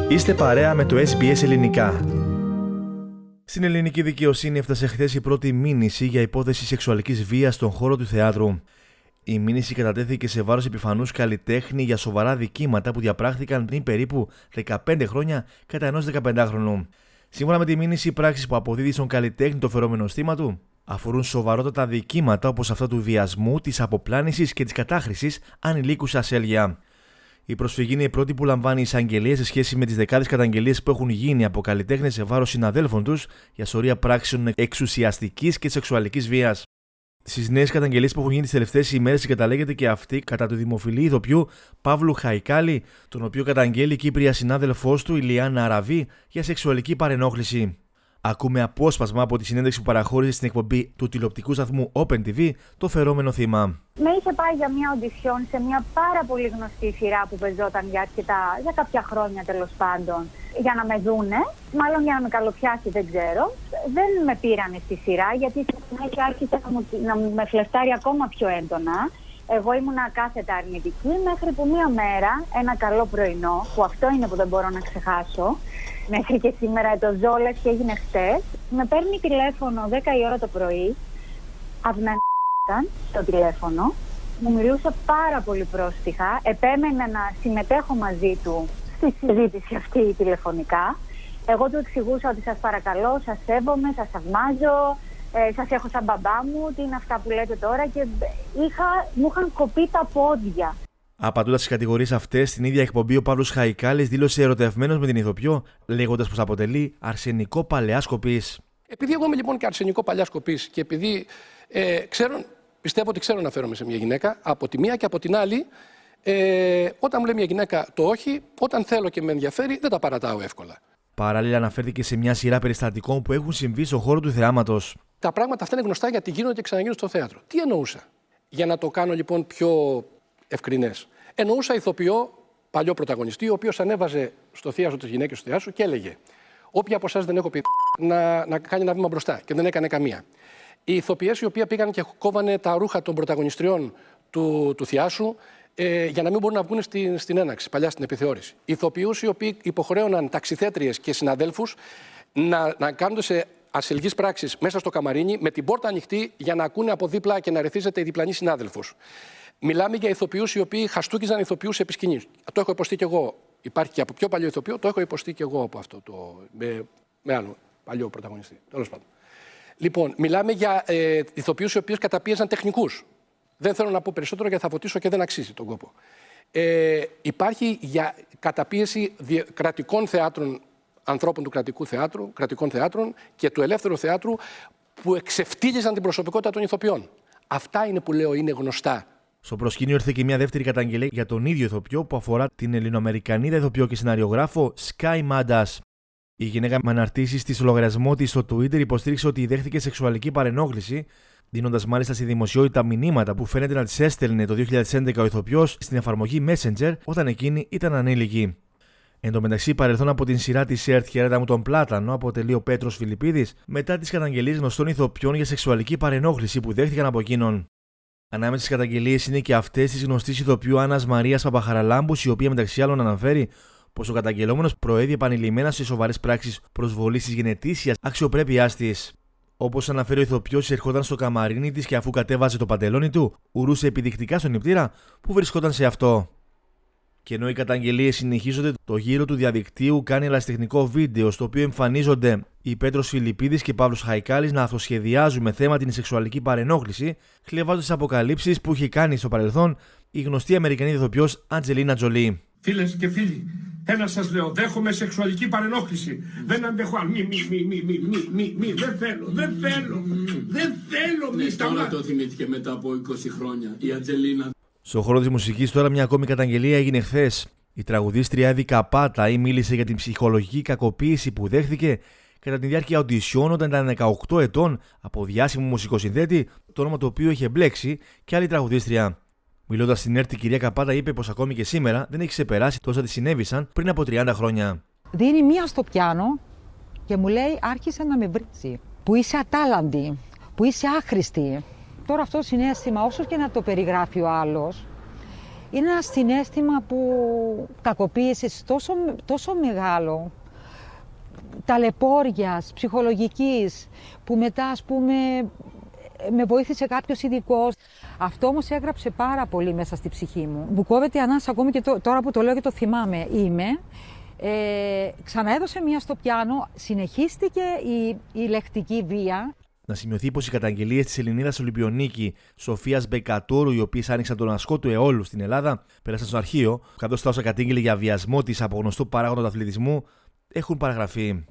Είστε παρέα με το SBS Ελληνικά. Στην ελληνική δικαιοσύνη έφτασε χθες η πρώτη μήνυση για υπόθεση σεξουαλικής βίας στον χώρο του θεάτρου. Η μήνυση κατατέθηκε σε βάρος επιφανούς καλλιτέχνη για σοβαρά δικήματα που διαπράχθηκαν πριν περίπου 15 χρόνια κατά ενός 15χρονου. Σύμφωνα με τη μήνυση, οι πράξεις που αποδίδει στον καλλιτέχνη το φερόμενο στήμα του αφορούν σοβαρότατα δικήματα όπως αυτά του βιασμού, της αποπλάνησης και της κατάχρησης ανηλίκου σε ασέλγεια. Η προσφυγή είναι η πρώτη που λαμβάνει εισαγγελία σε σχέση με τις δεκάδες καταγγελίες που έχουν γίνει από καλλιτέχνες σε βάρος συναδέλφων τους για σωρία πράξεων εξουσιαστικής και σεξουαλικής βίας. Στις νέες καταγγελίες που έχουν γίνει τις τελευταίες ημέρες συγκαταλέγεται και αυτή κατά του δημοφιλή ηθοποιού Παύλου Χαϊκάλη, τον οποίο καταγγέλει η Κύπρια συνάδελφός του Ηλιάνα Αραβή για σεξουαλική παρενόχληση. Ακούμε απόσπασμα από τη συνέντευξη που παραχώρησε στην εκπομπή του τηλεοπτικού σταθμού Open TV το φερόμενο θύμα. Με είχε πάει για μια οντισιόν σε μια πάρα πολύ γνωστή σειρά που παίζονταν για κάποια χρόνια τέλος πάντων, για να με δούνε, μάλλον για να με καλοπιάσει, δεν ξέρω. Δεν με πήρανε στη σειρά γιατί στη συνέχεια άρχισε να με φλερτάρει ακόμα πιο έντονα. Εγώ ήμουνα κάθετα αρνητική μέχρι που μία μέρα, ένα καλό πρωινό, που αυτό είναι που δεν μπορώ να ξεχάσω, μέχρι και σήμερα το ζω λες και έγινε χτες, με παίρνει τηλέφωνο 10 η ώρα το πρωί, ήταν το τηλέφωνο, μου μιλούσε πάρα πολύ πρόστιχα, επέμενε να συμμετέχω μαζί του στη συζήτηση αυτή τηλεφωνικά. Εγώ του εξηγούσα ότι σας παρακαλώ, σας σέβομαι, σας θαυμάζω, σας έχω σαν μπαμπά μου, τι είναι αυτά που λέτε τώρα, και μου είχαν κοπεί τα πόδια. Απαντώντας στις κατηγορίες αυτές, στην ίδια εκπομπή ο Παύλος Χαϊκάλης δήλωσε ερωτευμένος με την ηθοποιό, λέγοντας πως αποτελεί αρσενικό παλαιάς σκοπής. Επειδή εγώ είμαι λοιπόν και αρσενικό παλαιάς σκοπής και επειδή πιστεύω ότι ξέρω να φέρομαι σε μια γυναίκα, από τη μία και από την άλλη, όταν μου λέει μια γυναίκα το όχι, όταν θέλω και με ενδιαφέρει, δεν τα παρατάω εύκολα. Παράλληλα, αναφέρθηκε σε μια σειρά περιστατικών που έχουν συμβεί στον χώρο του θεάματος. Τα πράγματα αυτά είναι γνωστά γιατί γίνονται και ξαναγίνονται στο θέατρο. Τι εννοούσα? Για να το κάνω λοιπόν πιο ευκρινές. Εννοούσα ηθοποιό, παλιό πρωταγωνιστή, ο οποίος ανέβαζε στο θίασο της γυναίκας του θεάσου και έλεγε: όποια από εσάς δεν έχω πει να κάνει ένα βήμα μπροστά, και δεν έκανε καμία. Οι ηθοποιές οι οποίοι πήγαν και κόβανε τα ρούχα των πρωταγωνιστριών του θιάσου για να μην μπορούν να βγουν στην έναξη, παλιά στην επιθεώρηση. Ηθοποιούς οι οποίοι υποχρέωναν ταξιθέτριες και συναδέλφους να κάνουν σε ασελγείς πράξεις μέσα στο καμαρίνι με την πόρτα ανοιχτή για να ακούνε από δίπλα και να ρεθίζεται η διπλανή συνάδελφος. Μιλάμε για ηθοποιούς οι οποίοι χαστούκιζαν ηθοποιούς επί σκηνής. Το έχω υποστεί κι εγώ. Υπάρχει και από πιο παλιό ηθοποιό, το έχω υποστεί κι εγώ από αυτό με άλλο παλιό πρωταγωνιστή. Τέλος πάντων. Λοιπόν, μιλάμε για ηθοποιούς οι οποίοι καταπίεζαν τεχνικούς. Δεν θέλω να πω περισσότερο γιατί θα φωτίσω και δεν αξίζει τον κόπο. Υπάρχει για καταπίεση κρατικών θεάτρων, ανθρώπων του κρατικών θεάτρων και του ελεύθερου θεάτρου που εξευτύλιζαν την προσωπικότητα των ηθοποιών. Αυτά είναι που λέω είναι γνωστά. Στο προσκήνιο ήρθε και μια δεύτερη καταγγελία για τον ίδιο ηθοποιό που αφορά την Ελληνοαμερικανίδα ηθοποιό και σεναριογράφο Sky Mandas. Η γυναίκα με αναρτήσεις στο λογαριασμό της στο Twitter υποστήριξε ότι δέχτηκε σεξουαλική παρενόχληση, δίνοντας μάλιστα στη δημοσιότητα μηνύματα που φαίνεται να της έστελνε το 2011 ο ηθοποιός στην εφαρμογή Messenger όταν εκείνη ήταν ανήλικη. Εν τω μεταξύ, παρελθόν από την σειρά της ΕΡΤ «Χαιρέτα μου τον Πλάτανο» αποτελεί ο Πέτρος Φιλιππίδης μετά τις καταγγελίες γνωστών ηθοποιών για σεξουαλική παρενόχληση που δέχτηκαν από εκείνον. Ανάμεσα στις καταγγελίες είναι και αυτές της γνωστής ηθοποιού Άννας Μαρίας Παπαχαραλάμπους, η οποία μεταξύ άλλων αναφέρει πως ο καταγγελόμενος προέβη επανειλημμένα σε σοβαρές πράξεις προσβολής της γενετήσιας αξιοπρέπειάς της. Όπως αναφέρει ο ηθοποιός, ερχόταν στο καμαρίνι της και αφού κατέβαζε το παντελόνι του, ουρούσε επιδεικτικά στον νηπτήρα που βρισκόταν σε αυτό. Και ενώ οι καταγγελίες συνεχίζονται, το γύρο του διαδικτύου κάνει ερασιτεχνικό βίντεο στο οποίο εμφανίζονται οι Πέτρος Φιλιππίδης και Παύλος Χαϊκάλης να αυτοσχεδιάζουν με θέμα την σεξουαλική παρενόχληση, χλευάζοντας τις αποκαλύψεις που είχε κάνει στο παρελθόν η γνωστή Αμερικανή ηθοποιός Αντζελίνα Τζολί. Φίλες και φίλοι, ένα σας λέω, δέχομαι σεξουαλική παρενόχληση. Δεν αντέχω άλλο. Δεν θέλω. Τώρα το θυμήθηκε μετά από 20 χρόνια η Αντζελίνα. Στον χώρο της μουσικής τώρα μια ακόμη καταγγελία έγινε χθες. Η τραγουδίστρια Εύη Καπάτα μίλησε για την ψυχολογική κακοποίηση που δέχθηκε κατά τη διάρκεια οντισιών όταν ήταν 18 ετών από διάσημο μουσικοσυνθέτη, το όνομα του οποίου είχε μπλέξει και άλλη τραγουδίστρια. Μιλώντας στην ΕΡΤ, η κυρία Καπάτα είπε πως ακόμη και σήμερα δεν έχει ξεπεράσει τόσα τη συνέβησαν πριν από 30 χρόνια. Δίνει μία στο πιάνο και μου λέει: άρχισε να με βρίζει. Που είσαι ατάλλαντη, που είσαι άχρηστη. Τώρα αυτό το συναίσθημα, όσο και να το περιγράφει ο άλλος, είναι ένα συναίσθημα που κακοποίησης τόσο μεγάλο, ταλαιπώριας, ψυχολογικής, που μετά, ας πούμε, με βοήθησε κάποιος ειδικός. Αυτό όμως έγραψε πάρα πολύ μέσα στη ψυχή μου. Μου κόβεται η ανάσα ακόμη και τώρα που το λέω και το θυμάμαι. Ξαναέδωσε μία στο πιάνο, συνεχίστηκε η λεκτική βία. Να σημειωθεί πως οι καταγγελίες της Ελληνίδας Ολυμπιονίκη Σοφίας Μπεκατόρου, οι οποίες άνοιξαν τον ασκό του αιώλου στην Ελλάδα, πέρασαν στο αρχείο, καθώς τα όσα κατήγγειλε για βιασμό της από γνωστό παράγοντα του αθλητισμού έχουν παραγραφεί.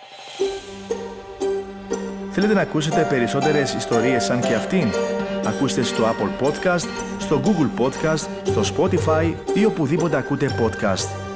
Θέλετε να ακούσετε περισσότερες ιστορίες σαν και αυτήν? Ακούστε στο Apple Podcast, στο Google Podcast, στο Spotify ή οπουδήποτε ακούτε podcast.